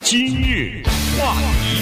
今日话题，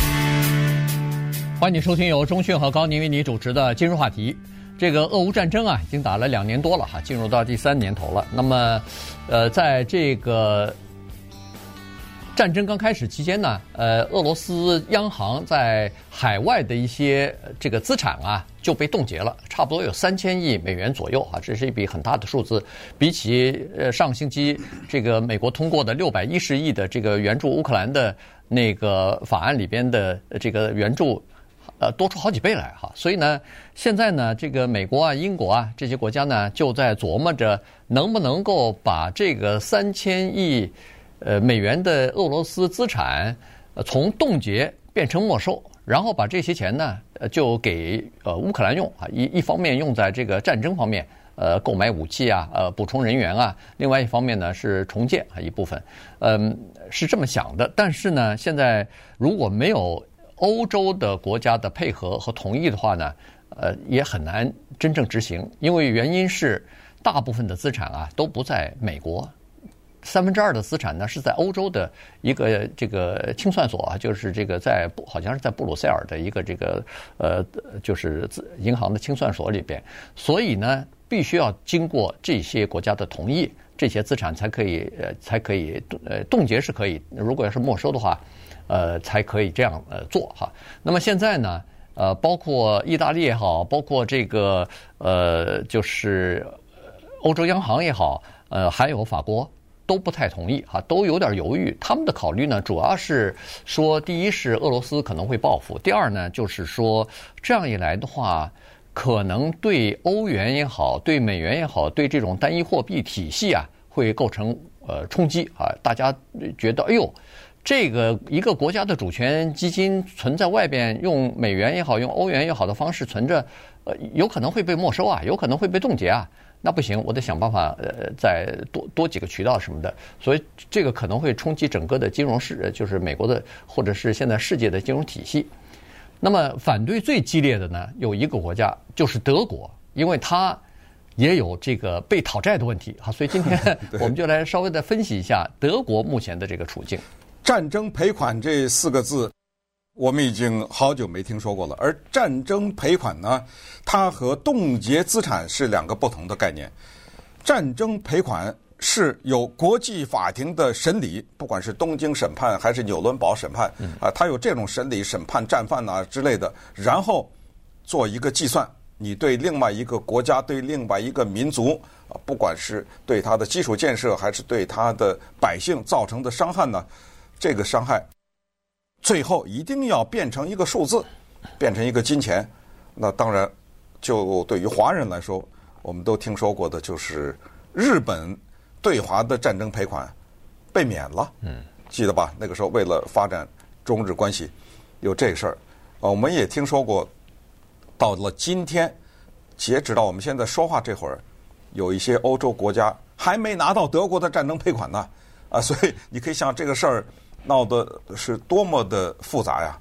欢迎收听由钟迅和高宁为你主持的今日话题。这个俄乌战争啊，已经打了2年多了哈，进入到第3年头了。那么，在这个战争刚开始期间呢，俄罗斯央行在海外的一些这个资产啊就被冻结了，差不多有3000亿美元左右啊，这是一笔很大的数字。比起上星期这个美国通过的610亿的这个援助乌克兰的那个法案里边的这个援助，多出好几倍来哈。所以呢，现在呢，这个美国啊、英国啊这些国家呢，就在琢磨着能不能够把这个3000亿美元的俄罗斯资产从冻结变成没收，然后把这些钱呢就给乌克兰用啊，一方面用在这个战争方面，购买武器啊，补充人员啊，另外一方面呢是重建啊一部分，是这么想的。但是呢，现在如果没有欧洲的国家的配合和同意的话呢，也很难真正执行，因为原因是大部分的资产啊都不在美国。2/3的资产呢是在欧洲的一个这个清算所啊，就是这个好像是在布鲁塞尔的一个这个就是银行的清算所里边，所以呢必须要经过这些国家的同意，这些资产才可以冻结是可以，如果要是没收的话，才可以这样做哈。那么现在呢，包括意大利也好，包括这个就是欧洲央行也好，还有法国。都不太同意哈，都有点犹豫。他们的考虑呢，主要是说，第一是俄罗斯可能会报复，第二呢，就是说这样一来的话，可能对欧元也好，对美元也好，对这种单一货币体系啊，会构成冲击啊。大家觉得，哎呦，这个一个国家的主权基金存在外边，用美元也好，用欧元也好的方式存着，有可能会被没收啊，有可能会被冻结啊。那不行，我得想办法，再多几个渠道什么的，所以这个可能会冲击整个的金融就是美国的或者是现在世界的金融体系。那么反对最激烈的呢，有一个国家就是德国，因为它也有这个被讨债的问题啊，所以今天我们就来稍微的分析一下德国目前的这个处境。 战争赔款这4个字，我们已经好久没听说过了。而战争赔款呢，它和冻结资产是2个不同的概念。战争赔款是有国际法庭的审理，不管是东京审判还是纽伦堡审判，它有这种审理审判战犯啊之类的，然后做一个计算，你对另外一个国家、对另外一个民族，不管是对它的基础建设还是对它的百姓造成的伤害呢，这个伤害最后一定要变成一个数字，变成一个金钱。那当然，就对于华人来说，我们都听说过的就是日本对华的战争赔款被免了。记得吧？那个时候为了发展中日关系，有这事儿。我们也听说过，到了今天，截止到我们现在说话这会儿，有一些欧洲国家还没拿到德国的战争赔款呢。所以你可以想这个事儿闹得是多么的复杂呀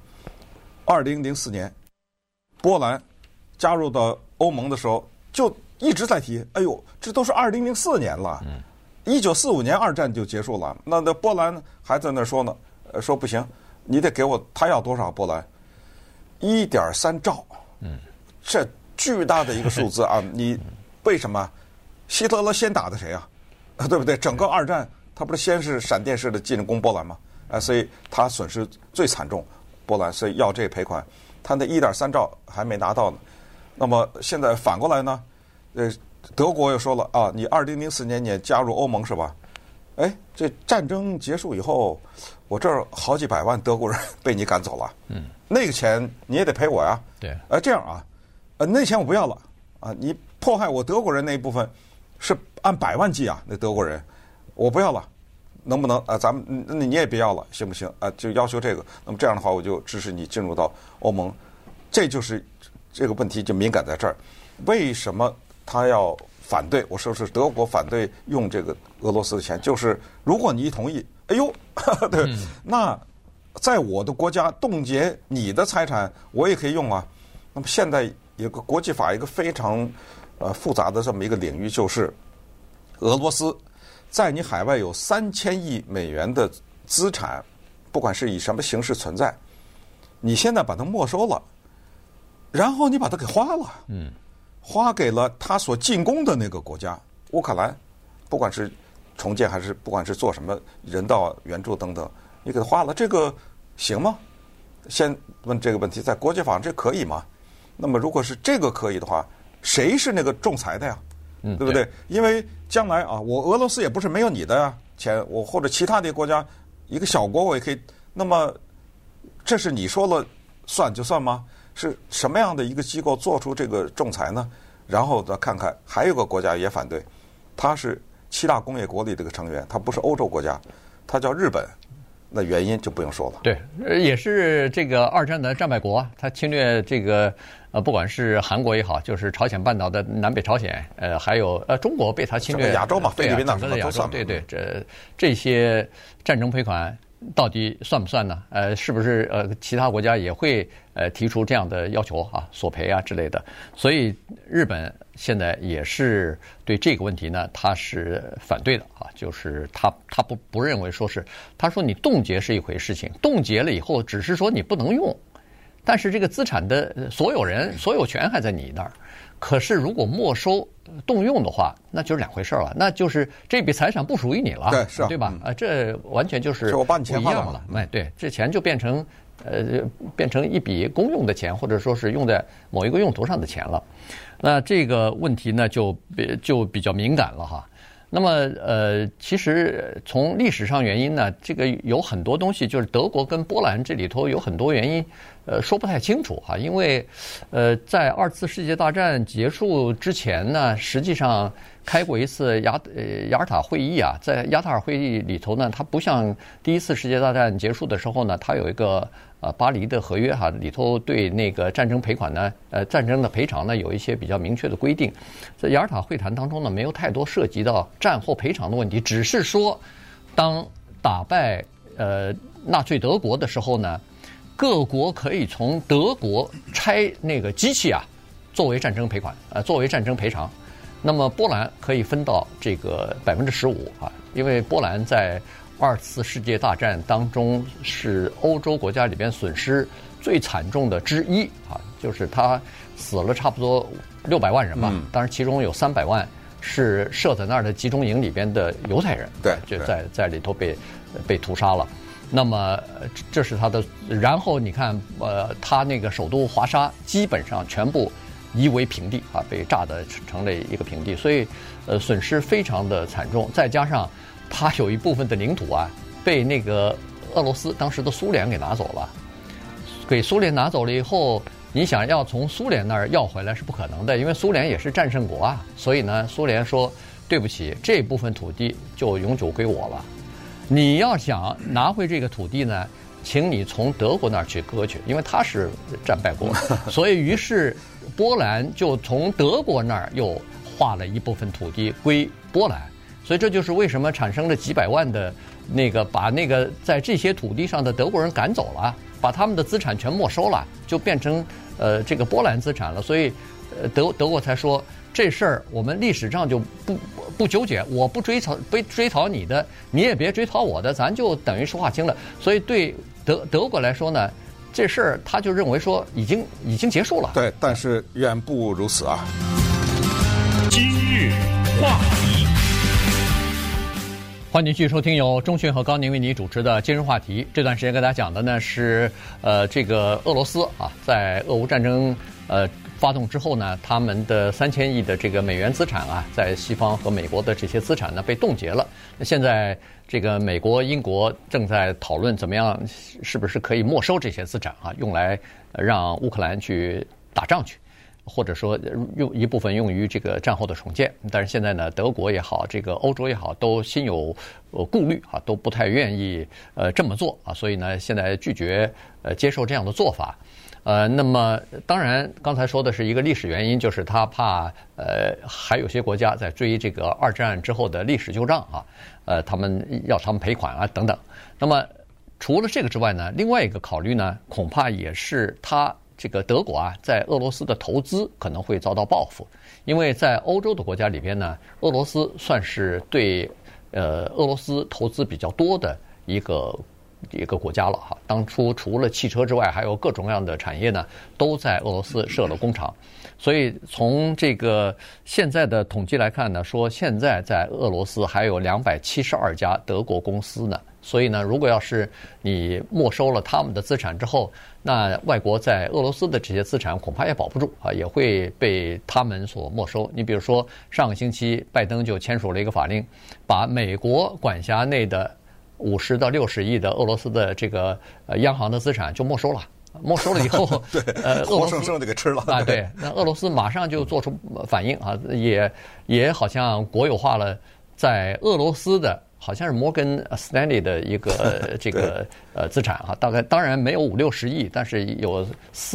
！2004年，波兰加入到欧盟的时候，就一直在提，哎呦，这都是2004年了，1945年2战就结束了，那波兰还在那说呢，说不行，你得给我，他要多少？波兰1.3兆，这巨大的一个数字啊！你为什么？希特勒先打的谁啊？对不对？整个2战，他不是先是闪电式的进攻波兰吗？所以他损失最惨重，波兰，所以要这赔款，他那1.3兆还没拿到呢。那么现在反过来呢，德国又说了啊，你2004年你也加入欧盟是吧？这战争结束以后，我这儿好几百万德国人被你赶走了，那个钱你也得赔我呀。 对， 这样啊，那钱我不要了啊，你迫害我德国人那一部分是按100万计啊，那德国人我不要了。能不能咱们你也别要了，行不行就要求这个。那么这样的话，我就支持你进入到欧盟。这就是这个问题就敏感在这儿。为什么他要反对？我说是德国反对用这个俄罗斯的钱，就是如果你一同意，哎呦，对，那在我的国家冻结你的财产，我也可以用啊。那么现在有个国际法一个非常复杂的这么一个领域，就是俄罗斯在你海外有3000亿美元的资产， 不管是以什么形式存在，你现在把它没收了，然后你把它给花了，花给了他所进攻的那个国家乌克兰，不管是重建还是不管是做什么人道援助等等，你给他花了，这个行吗？先问这个问题，在国际法上这可以吗？那么如果是这个可以的话，谁是那个仲裁的呀？对不对？因为将来啊，我俄罗斯也不是没有你的呀钱，我或者其他的国家一个小国我也可以。那么这是你说了算就算吗？是什么样的一个机构做出这个仲裁呢？然后再看看，还有个国家也反对，它是7大工业国里的一个成员，它不是欧洲国家，它叫日本。那原因就不用说了。 对，也是这个二战的战败国，它侵略这个不管是韩国也好，就是朝鲜半岛的南北朝鲜，还有中国被它侵略亚洲嘛，菲律宾那什么都算。对，这些战争赔款到底算不算呢？是不是其他国家也会提出这样的要求啊，索赔啊之类的？所以日本现在也是对这个问题呢，他是反对的啊，就是他不认为说是，他说你冻结是一回事情，冻结了以后只是说你不能用，但是这个资产的所有人所有权还在你那儿。可是如果没收动用的话，那就是两回事了，那就是这笔财产不属于你了， 对，是啊， 对吧？这完全就是我把你钱花了，对，这钱就变成一笔公用的钱，或者说是用在某一个用途上的钱了。那这个问题呢，就比较敏感了哈。那么其实从历史上原因呢，这个有很多东西，就是德国跟波兰这里头有很多原因，说不太清楚哈。因为在2次世界大战结束之前呢，实际上开过一次雅尔塔会议啊，在雅塔尔会议里头呢，它不像第1次世界大战结束的时候呢，它有一个巴黎的合约哈，里头对那个战争赔款呢，战争的赔偿呢有一些比较明确的规定。在雅尔塔会谈当中呢，没有太多涉及到战后赔偿的问题，只是说，当打败纳粹德国的时候呢，各国可以从德国拆那个机器啊，作为战争赔款，作为战争赔偿。那么波兰可以分到这个15%啊，因为波兰在2次世界大战当中是欧洲国家里边损失最惨重的之一啊，就是他死了差不多600万人吧，当然其中有300万是设在那儿的集中营里边的犹太人， 对， 就在里头被屠杀了。那么这是他的，然后你看他那个首都华沙基本上全部夷为平地啊，被炸得成了一个平地，所以损失非常的惨重。再加上它有一部分的领土啊，被那个俄罗斯当时的苏联给拿走了，给苏联拿走了以后，你想要从苏联那儿要回来是不可能的，因为苏联也是战胜国啊。所以呢，苏联说对不起，这部分土地就永久归我了。你要想拿回这个土地呢，请你从德国那儿去割去，因为他是战败国，所以于是波兰就从德国那儿又划了一部分土地归波兰，所以这就是为什么产生了几百万的那个把那个在这些土地上的德国人赶走了，把他们的资产全没收了，就变成这个波兰资产了。所以德国才说这事儿我们历史上就不纠结，我不追讨你的，你也别追讨我的，咱就等于说划清了。所以对德国来说呢，这事儿他就认为说已经结束了。 对，但是远不如此啊。 今日话题， 欢迎继续收听由钟迅和高宁为你主持的今日话题。这段时间跟大家讲的呢是这个俄罗斯啊，在俄乌战争发动之后呢，他们的3000亿的这个美元资产啊，在西方和美国的这些资产呢被冻结了。那现在这个美国、英国正在讨论怎么样，是不是可以没收这些资产啊，用来让乌克兰去打仗去，或者说用一部分用于这个战后的重建。但是现在呢，德国也好，这个欧洲也好，都心有顾虑啊，都不太愿意这么做啊，所以呢，现在拒绝接受这样的做法。那么当然，刚才说的是一个历史原因，就是他怕还有些国家在追这个二战之后的历史旧账啊，他们要他们赔款啊等等。那么除了这个之外呢，另外一个考虑呢，恐怕也是他这个德国啊，在俄罗斯的投资可能会遭到报复，因为在欧洲的国家里边呢，俄罗斯算是对俄罗斯投资比较多的一个一个国家了哈。当初除了汽车之外，还有各种各样的产业呢，都在俄罗斯设了工厂。所以从这个现在的统计来看呢，说现在在俄罗斯还有272家德国公司呢。所以呢，如果要是你没收了他们的资产之后，那外国在俄罗斯的这些资产恐怕也保不住啊，也会被他们所没收。你比如说，上个星期拜登就签署了一个法令，把美国管辖内的50到60亿的俄罗斯的这个央行的资产就没收了。没收了以后， 对，活生生的给吃了啊！对，那俄罗斯马上就做出反应啊，也好像国有化了在俄罗斯的。好像是摩根斯坦利的一个这个资产啊，大概当然没有50-60亿，但是有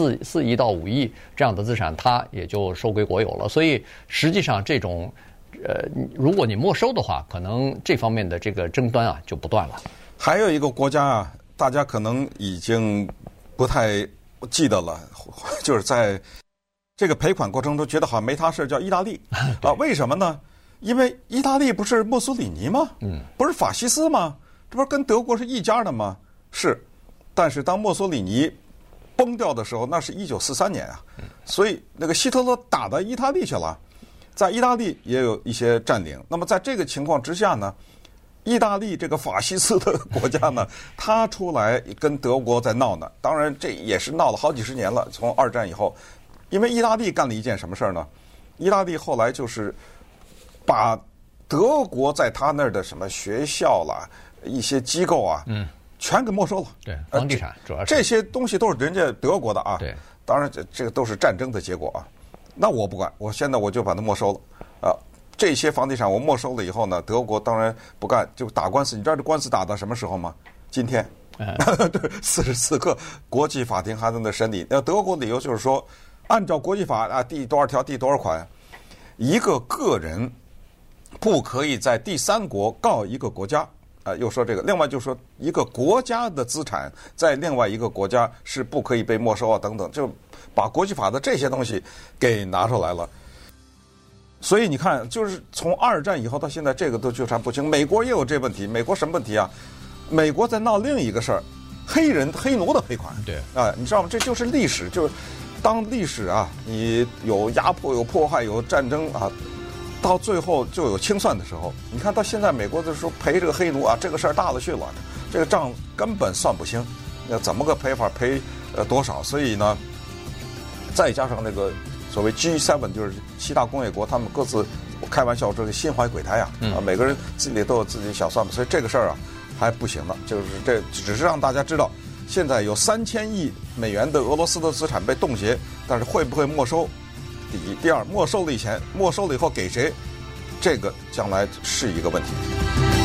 4亿到5亿这样的资产，它也就收归国有了。所以实际上这种如果你没收的话，可能这方面的这个争端啊就不断了。 还有一个国家啊，大家可能已经不太记得了，就是在这个赔款过程中觉得好像没他事，叫意大利啊？为什么呢？因为意大利不是墨索里尼吗？不是法西斯吗？这不是跟德国是一家的吗？是，但是当墨索里尼崩掉的时候，那是1943年啊，所以那个希特勒打到意大利去了，在意大利也有一些占领。那么在这个情况之下呢，意大利这个法西斯的国家呢，他出来跟德国在闹呢。当然这也是闹了好几十年了，从二战以后，因为意大利干了一件什么事儿呢？意大利后来就是把德国在他那儿的什么学校啦、一些机构啊，全给没收了。 对，房地产主要是这些东西都是人家德国的啊。 对， 当然这个都是战争的结果啊。那我不管，我现在我就把它没收了啊。这些房地产我没收了以后呢，德国当然不干，就打官司。你知道这官司打到什么时候吗？今天，对，此时此刻，国际法庭还在那审理。那德国理由就是说，按照国际法啊，第多少条、第多少款，一个个人不可以在第三国告一个国家啊，又说这个。另外就说一个国家的资产在另外一个国家是不可以被没收啊，等等，就把国际法的这些东西给拿出来了。所以你看，就是从二战以后到现在，这个都纠缠不清。美国也有这问题，美国什么问题啊？美国在闹另一个事儿，黑奴的赔款。 对啊，你知道吗？这就是历史，就是当历史啊，你有压迫、有迫害、有战争啊。到最后就有清算的时候，你看到现在美国就说赔这个黑奴啊，这个事儿大了去了，这个账根本算不清，那怎么个赔法，赔多少？所以呢，再加上那个所谓 G7， 就是7大工业国，他们各自开玩笑说心怀鬼胎啊，每个人自己都有自己小算盘，所以这个事儿啊还不行呢，就是这只是让大家知道，现在有3000亿美元的俄罗斯的资产被冻结，但是会不会没收？第一，第二，没收了以后给谁，这个将来是一个问题。